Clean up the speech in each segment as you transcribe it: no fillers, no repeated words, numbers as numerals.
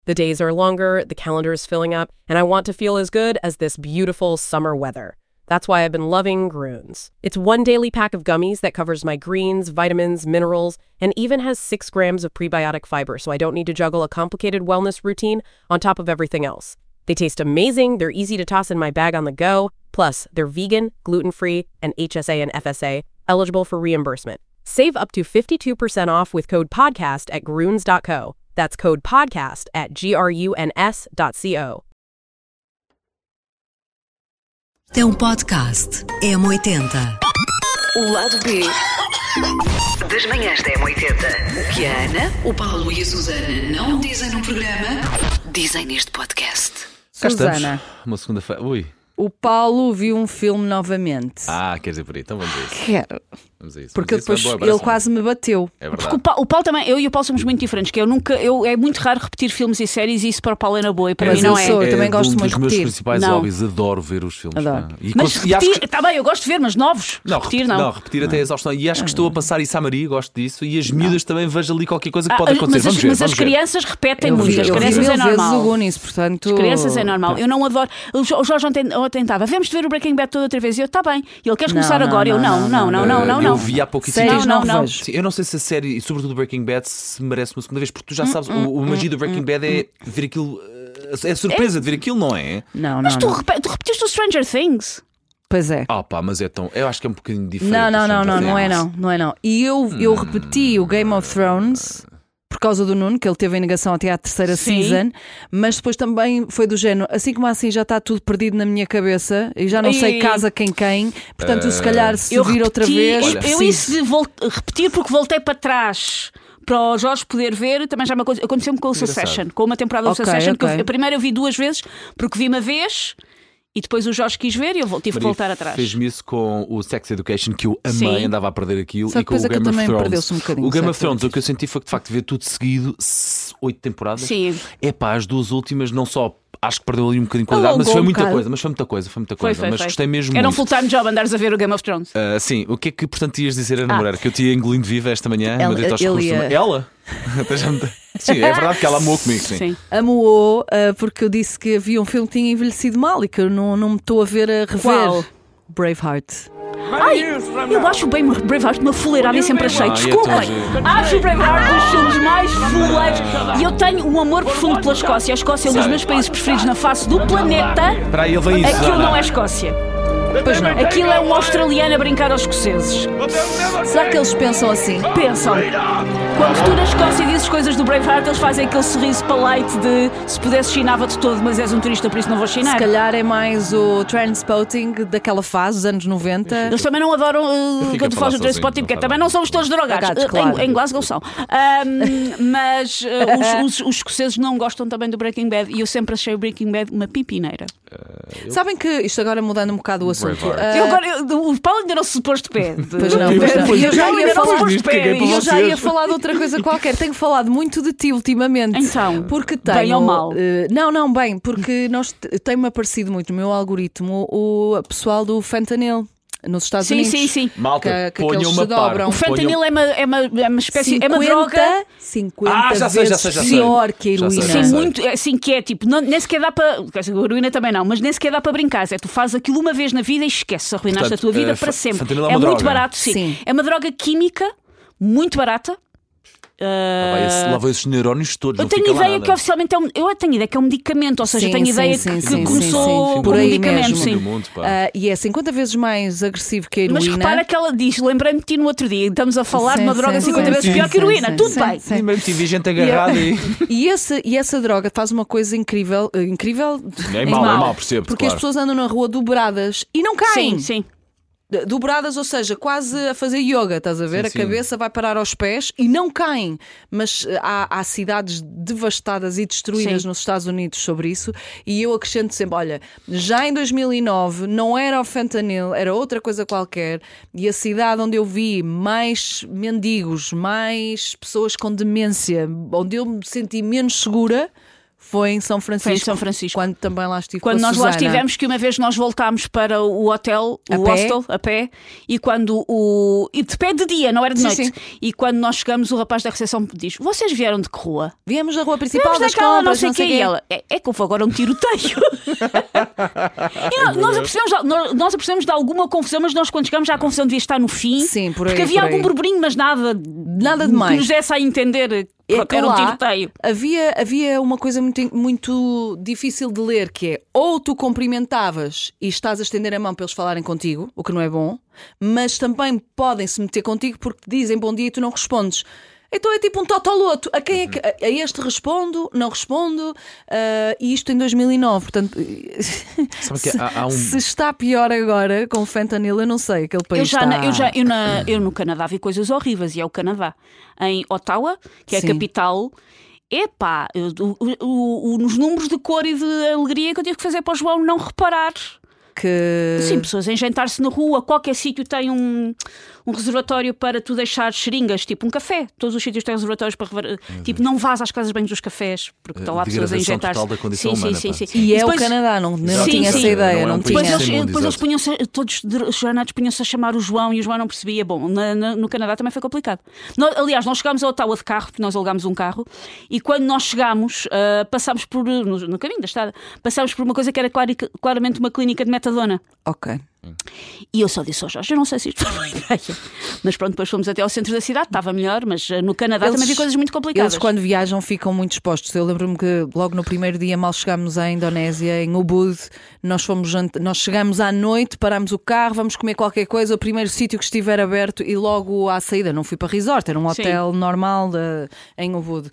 The days are longer, the calendar is filling up, and I want to feel as good as this beautiful summer weather. That's why I've been loving Grüns. It's one daily pack of gummies that covers my greens, vitamins, minerals, and even has 6 grams of prebiotic fiber, so I don't need to juggle a complicated wellness routine on top of everything else. They taste amazing, they're easy to toss in my bag on the go, plus they're vegan, gluten-free, and HSA and FSA, eligible for reimbursement. Save up to 52% off with code PODCAST at Grüns.co. That's code PODCAST at GRUNS.co. É um podcast M80. O lado B das manhãs da M80. O que a Ana, o Paulo e a Susana não dizem no programa, dizem neste podcast. Cá Susana, estamos, uma segunda-feira. Ui. o Paulo viu um filme novamente. Quer dizer por aí, então vamos a isso. Quero. Vamos a isso. Porque Mas isso é depois boa, ele parece-me. quase me bateu. É Porque verdade. o Paulo também, eu e o Paulo somos muito diferentes, que é muito raro repetir filmes e séries e isso para o Paulo é na boa e para Mas mim não eu é. sou, eu também gosto um muito dos de meus repetir. principais Não. hobbies, adoro ver os filmes. Adoro. pá. E Mas e acho repetir, que... está bem, eu gosto de ver, mas novos. Repetir não. repetir até a exaustão. E acho que estou a passar isso à Maria, gosto disso. E as miúdas também vejo ali qualquer coisa que pode acontecer. Mas as crianças repetem Eu muito, vi, as eu vi crianças é mil vezes o normal. Goonies, portanto... As crianças é normal. Eu não adoro. O Jorge ontem tentava, vemos de ver o Breaking Bad toda outra vez. E eu, está bem. E ele, queres começar Não, agora? Eu, não. Eu vi há pouco e Séries não não. vejo. Sim, eu não sei se a série, e sobretudo Breaking Bad, se merece uma segunda vez, porque tu já sabes, o magia do Breaking Bad é ver aquilo. É a surpresa de ver aquilo, não é? Não, Mas não, tu não. repetiste o Stranger Things. Pois é. Mas é tão. Eu acho que é um bocadinho diferente. Não é não. E eu repeti o Game of Thrones por causa do Nuno, que ele teve em negação até à terceira Sim. season, mas depois também foi do género, assim como assim já está tudo perdido na minha cabeça e já não sei casa quem, portanto eu, se calhar se Eu vir outra repeti, vez Olha, eu preciso. isso de repetir porque voltei para trás para o Jorge poder ver, também já aconteceu-me com o Succession, com uma temporada do Ok, Succession, ok. que a primeira eu vi 2 vezes porque vi uma vez e depois o Jorge quis ver e eu tive que voltar atrás. Fez-me isso com o Sex Education, que eu amei, Sim. andava a perder aquilo. Só que E com o depois é que Game of também Thrones. perdeu-se um bocadinho, O Game Sex of Thrones, o que eu senti foi que de facto ver tudo seguido, 8 temporadas. Sim. As 2 últimas não só. Acho que perdeu ali um bocadinho de qualidade, mas Alongou foi um muita bocado. coisa. Mas gostei mesmo Era um muito. full-time job andares a ver o Game of Thrones. Sim, o que é que portanto ias dizer, Ana Moreira? Que eu te ia engolindo viva esta manhã? Ela- Mas eu aos ele recursos ia- humanos. Ela? Sim, é verdade que ela amou comigo, sim. Sim. Amou porque eu disse que havia um filme que tinha envelhecido mal e que eu não me estou a ver a rever. Qual? Braveheart. Ai, eu acho o Braveheart uma fuleirada e sempre achei. é Desculpem, tão giro. acho o Braveheart dos filmes mais fuleiros. E eu tenho um amor profundo pela Escócia. A Escócia é um dos meus países preferidos na face do planeta. Espera aí, ele vem isso. Aquilo Ana. não é Escócia. Pois não. Aquilo é um australiano a brincar aos escoceses. Será que eles pensam assim? Pensam. Quando tu na Escócia dizes coisas do Braveheart, eles fazem aquele sorriso palite de se pudesse chinava-te todo, mas és um turista, por isso não vou chinar. Se calhar é mais o Trainspotting daquela fase, dos anos 90. Eles também não adoram fico quando a tu falar falas do sozinho, transporte, porque não faz também mal. não somos todos drogados. Drogados, claro. Em Glasgow são. Mas os escoceses não gostam também do Breaking Bad e eu sempre achei o Breaking Bad uma pipineira. Sabem que, isto agora mudando um bocado o assunto. Braveheart. O Paulo ainda não se pôs de pé. Pois não, pois não. E eu já ia Ainda não se falar, pôs de pé. e eu já ia falar de outra coisa qualquer. Tenho falado muito de ti ultimamente. Então, porque bem tenho, ou mal? Não, bem, porque tem-me aparecido muito no meu algoritmo o pessoal do fentanyl nos Estados Sim, Unidos. sim, sim. Malta, que ponham aqueles uma se dobram. O fentanyl é uma espécie, é uma 50, droga. 50 já sei, vezes já sei. pior que a Já sei, heroína. já Sim, sei. muito, assim que é tipo, nem sequer dá para. A heroína também não, mas nem sequer dá para brincar. É tu fazes aquilo uma vez na vida e esquece, arruinaste Portanto, a tua vida para sempre. fentanyl é É uma muito droga. barato, sim. Sim. É uma droga química, muito barata. Lá vai esses neurónios todos. Eu não tenho fica lá ideia nada. que oficialmente eu tenho ideia que é um medicamento, ou seja, Sim, tenho sim, ideia sim, que sim, começou sim. como Por um aí medicamento, mesmo. sim. Do mundo, pá. E é 50 vezes mais agressivo que a heroína. Mas repara que ela diz, lembrei-me de ti no outro dia, estamos a falar de Sim, uma droga sim, 50 sim, vezes sim, pior que a sim, heroína, sim, tudo sim, bem. sim. Sim, mesmo tive gente agarrada e. E essa droga faz uma coisa incrível. Incrível É em mau, percebo. porque as pessoas andam na rua dobradas e não caem. Sim, sim. Dobradas, ou seja, quase a fazer yoga, estás a ver? Sim, a sim. cabeça vai parar aos pés e não caem. Mas há cidades devastadas e destruídas Sim. nos Estados Unidos sobre isso. E eu acrescento sempre: olha, já em 2009 não era o fentanyl, era outra coisa qualquer. E a cidade onde eu vi mais mendigos, mais pessoas com demência, onde eu me senti menos segura, foi em São Francisco. Foi em São Francisco. Quando também lá estive Quando com a nós lá Susana. estivemos, que uma vez nós voltámos para o hotel, A o pé? hostel, a pé, e quando e de pé de dia, não era de Sim, noite. sim. E quando nós chegamos, o rapaz da recepção diz: vocês vieram de que rua? Viemos da rua principal Viemos das daquela, compras, não sei o quê. E ela, é que houve agora um tiroteio. E nós apercebemos de alguma confusão, mas nós quando chegamos já a confusão devia estar no fim. Sim, por aí, porque havia por aí. algum burburinho, mas nada demais. que nos desse a entender que era um lá tiroteio. havia uma coisa muito difícil de ler, que é ou tu cumprimentavas e estás a estender a mão para eles falarem contigo, o que não é bom, mas também podem se meter contigo porque te dizem bom dia e tu não respondes. Então é tipo um totoloto. A quem é que a este respondo, não respondo, e isto em 2009. Portanto, Sabe que há se está pior agora com o fentanil, eu não sei. Aquele país Eu no Canadá vi coisas horríveis, e é o Canadá. Em Ottawa, que é a Sim. capital, epá, nos números de cor e de alegria que eu tive que fazer para o João não reparar. que... Sim, pessoas a engentar-se na rua, qualquer sítio tem um reservatório para tu deixar seringas, tipo um café. Todos os sítios têm reservatórios para tipo, não vás às casas de banho dos cafés, porque estão lá pessoas a Degradação engentar-se. total da condição sim, humana, sim, pá. sim, sim. E é depois- o Canadá, não Sim, tinha sim. essa ideia. Não é um Não país tinha. Depois sem mundo, eles exato. punham-se, todos os jornados punham-se a chamar o João, e o João não percebia. Bom, no Canadá também foi complicado. Aliás, nós chegámos a Ottawa de carro, porque nós alugámos um carro, e quando nós chegámos, passámos por, no caminho da estrada, passámos por uma coisa que era claramente uma clínica de metadona. Ok. E eu só disse ao Jorge, eu não sei se isto foi uma ideia. Mas pronto, depois fomos até ao centro da cidade, estava melhor, mas no Canadá também vi coisas muito complicadas. Eles, quando viajam, ficam muito expostos. Eu lembro-me que logo no primeiro dia, mal chegámos à Indonésia, em Ubud, nós chegamos à noite, parámos o carro, vamos comer qualquer coisa, o primeiro sítio que estiver aberto, e logo à saída, não fui para resort, era um hotel normal em Ubud.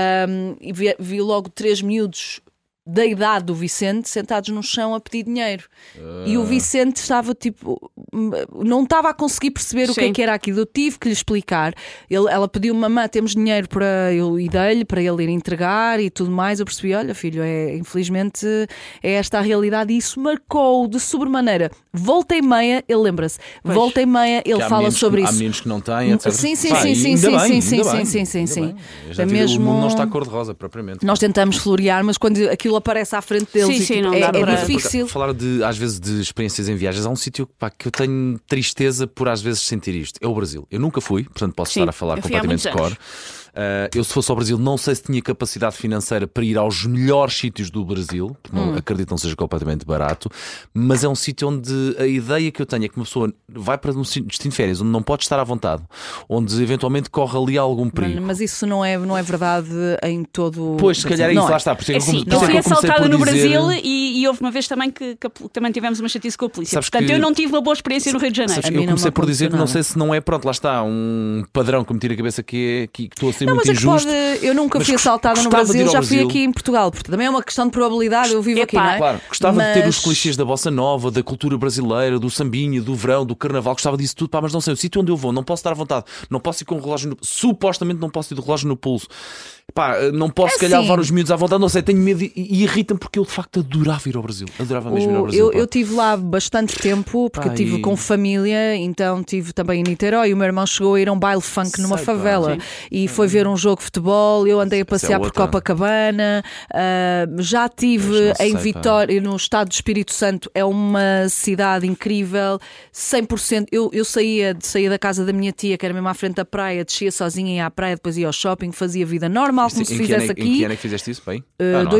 E vi logo 3 miúdos da idade do Vicente sentados no chão a pedir dinheiro. E o Vicente estava tipo, não estava a conseguir perceber o que é Sim. que era aquilo. Eu tive que lhe explicar. Ela pediu-me, mamã, temos dinheiro para eu e dei-lhe para ele ir entregar e tudo mais. Eu percebi, olha filho, infelizmente é esta a realidade, e isso marcou de sobremaneira. Volta e meia, ele lembra-se, volta e meia ele Que há fala meninos sobre que- isso. Há meninos que não têm, etc. Sim, sim, Pá, sim, e sim, ainda sim, bem, sim, ainda sim, bem, sim, sim, ainda sim. bem. Eu já É te digo, mesmo- O mundo não está cor-de-rosa, propriamente. Nós tentamos florear, mas quando aquilo aparece à frente deles, Sim, e, sim, tipo, não é dá para- difícil. Falar às vezes de experiências em viagens, há um sítio que eu tenho tristeza por às vezes sentir isto. É o Brasil. Eu nunca fui, portanto posso Sim, estar a falar eu fui há completamente de muitos cor. Eu, se fosse ao Brasil, não sei se tinha capacidade financeira para ir aos melhores sítios do Brasil, porque não acredito que não seja completamente barato, mas é um sítio onde a ideia que eu tenho é que uma pessoa vai para um destino de férias onde não pode estar à vontade, onde eventualmente corre ali algum perigo. Mas isso não é verdade em todo. Pois, se calhar é Não isso, lá está. Por isso é É que assim, por eu isso é fui que eu comecei assaltada por no dizer- Brasil e houve uma vez também que também tivemos uma chatice com a polícia. Sabes Portanto, que- eu não tive uma boa experiência no Rio de Janeiro. Sabes, A mim eu não comecei me por dizer que não aconteceu sei se não é, pronto, lá está, um padrão que me tira a cabeça que estou a ser Não, muito mas é que injusto. eu nunca Mas fui assaltada no gostava de ir Brasil, ao já fui Brasil. aqui em Portugal, porque também é uma questão de probabilidade, eu vivo aqui, Epá, não é? Claro, gostava de ter os Mas- clichês da bossa nova, da cultura brasileira, do sambinha, do verão, do carnaval, gostava disso tudo, pá, mas não sei, o sítio onde eu vou, não posso estar à vontade, não posso ir com o relógio no... supostamente não posso ir do relógio no pulso. Pá, não posso, se calhar, assim. levar os miúdos à vontade, não sei, tenho medo e irrita-me porque eu de facto adorava ir ao Brasil. Adorava mesmo ir ao Brasil. Eu tive lá bastante tempo, porque Pá, eu estive e- com família, então estive também em Niterói. O meu irmão chegou a ir a um baile funk numa Sei, pá, favela sim. e foi ver um jogo de futebol. Eu andei a passear por outra. Copacabana. Já estive Pois, não sei, em pá. Vitória, no estado do Espírito Santo. É uma cidade incrível, 100%. Eu saía da casa da minha tia, que era mesmo à frente da praia, descia sozinha, ia à praia, depois ia ao shopping, fazia vida normal, como se fizesse aqui. Em que ano é que fizeste isso, bem?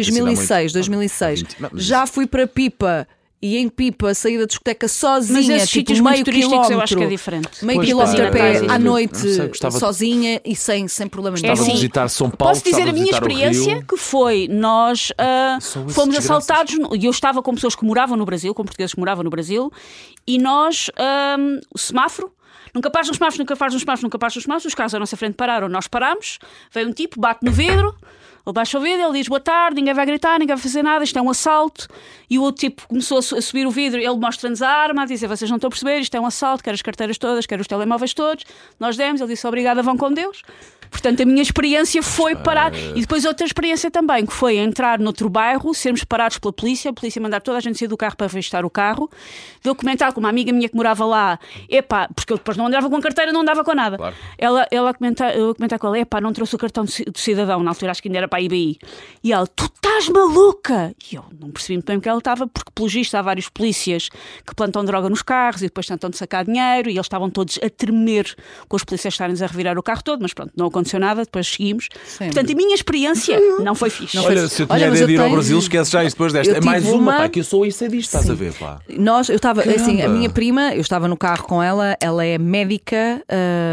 2006. Já fui para Pipa. E em Pipa, saí da discoteca sozinha, Mas esses tipo sítios meio muito turísticos quilómetro. eu acho que é diferente. Meio Pois, quilómetro pá, a pé, é, à é, noite, não sei, gostava de- sozinha e sem problemas Gostava É de assim, visitar São Paulo. Posso dizer gostava a de minha visitar o experiência, Rio. que foi, nós Só essas fomos desgraças. assaltados, e eu estava com pessoas que moravam no Brasil, com portugueses que moravam no Brasil, e nós, o semáforo, nunca pares nos semáforos, nunca pares nos semáforos, nunca pares nos semáforos, os carros à nossa frente pararam, nós parámos, veio um tipo, bate no vidro, ele baixa o vidro, ele diz boa tarde, ninguém vai gritar, ninguém vai fazer nada, isto é um assalto. E o outro tipo começou a subir o vidro, ele mostra-nos a arma, a dizer vocês não estão a perceber, isto é um assalto, quero as carteiras todas, quero os telemóveis todos. Nós demos, ele disse obrigada, vão com Deus. Portanto, a minha experiência foi parar. E depois outra experiência também, que foi entrar noutro bairro, sermos parados pela polícia, a polícia mandar toda a gente sair do carro para revistar o carro. Deu comentar com uma amiga minha que morava lá, epá, porque depois não andava com carteira, não andava com nada. Claro. Ela a comentar com ela, epá, não trouxe o cartão de cidadão, na altura acho que ainda era para a IBI. E ela, tu estás maluca? E eu não percebi muito bem o que ela estava, porque pelo visto há vários polícias que plantam droga nos carros e depois tentam de sacar dinheiro e eles estavam todos a tremer com os polícias estarem a revirar o carro todo, mas pronto, não aconteceu nada, depois seguimos. Sim. Portanto, a minha experiência não foi fixe. Olha, se eu tinha mas ideia de ir ao tenho- Brasil, esquece já isto depois desta. Eu É mais tive uma, uma- pá, que eu sou isso é disto, estás a ver, pá. Eu estava, assim, a Caramba. minha prima, eu estava no carro com ela é médica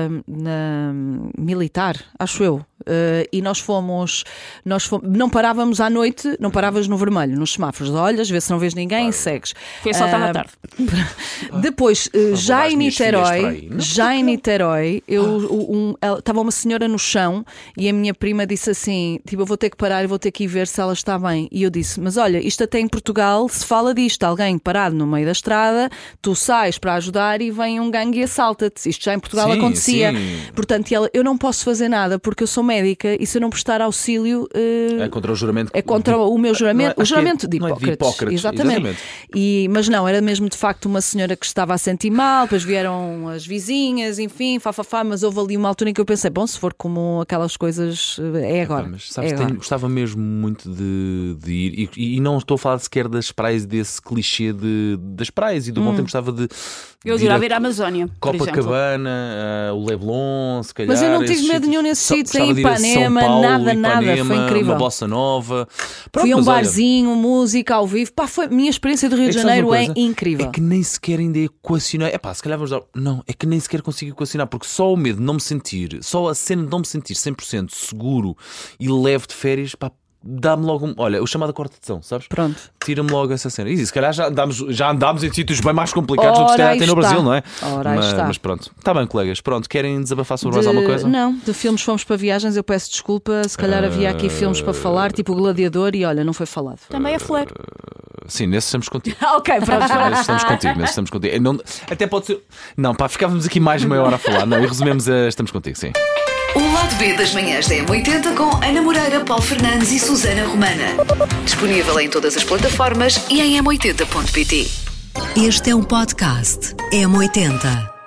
militar, acho eu. E nós fomos, não parávamos à noite, não paravas no vermelho, nos semáforos. Olhas, vê se não vês ninguém e segues. Foi assaltado à tarde. Depois, já as em minhas filhas para Niterói, aí. Não. já em Niterói, estava uma senhora no chão e a minha prima disse assim: tipo, eu vou ter que parar e vou ter que ir ver se ela está bem. E eu disse: mas olha, isto até em Portugal se fala disto, alguém parado no meio da estrada, tu sais para ajudar e vem um gangue e assalta-te. Isto já em Portugal Sim, acontecia. sim. Portanto, eu não posso fazer nada porque eu sou médica e se eu não prestar auxílio. É contra o juramento. É contra o meu juramento, Não é- o juramento de não é de Hipócrates. Hipócrates, Exatamente. Mas não, era mesmo de facto uma senhora que estava a sentir mal, depois vieram as vizinhas, enfim, mas houve ali uma altura em que eu pensei, bom, se for como aquelas coisas, é agora. Pá, mas sabes, é agora. gostava mesmo muito de ir e não estou a falar sequer das praias, desse clichê das praias e do bom tempo, gostava de Eu de ir adorava ir à Amazónia, por exemplo. Copacabana, o Leblon, se calhar. Mas eu não tive esses medo nenhum nesses sítios, em gostava de ir a São Ipanema, Paulo, nada, foi Ipanema, incrível. uma bossa nova. Pronto, Fui a um mas olha, barzinho, música ao vivo, a minha experiência do Rio de que sabes Janeiro uma é coisa? incrível. É que nem sequer ainda equacionar. É pá, se calhar vamos dar. Não, é que nem sequer consigo equacionar, porque só o medo de não me sentir, só a cena de não me sentir 100% seguro e leve de férias, pá, dá-me logo olha, o chamado corte-de-tão, sabes? Pronto. Tira-me logo essa cena. E se calhar já andámos em sítios bem mais complicados do que Ora, tem no aí Brasil, está. não é? Ora, aí está. Mas pronto, está bem, colegas. Pronto, querem desabafar sobre mais alguma coisa? Não, de filmes fomos para viagens, eu peço desculpa, se calhar havia aqui filmes para falar, tipo o Gladiador, e olha, não foi falado. Também é fuleiro. Sim, nesse estamos contigo. Ok, pronto. Nesse estamos contigo. Não, até pode ser. Não, pá, ficávamos aqui mais meia hora a falar. Não, e resumemos a estamos contigo, sim. O lado B das manhãs da M80 com Ana Moreira, Paulo Fernandes e Susana Romana. Disponível em todas as plataformas e em m80.pt. Este é um podcast M80.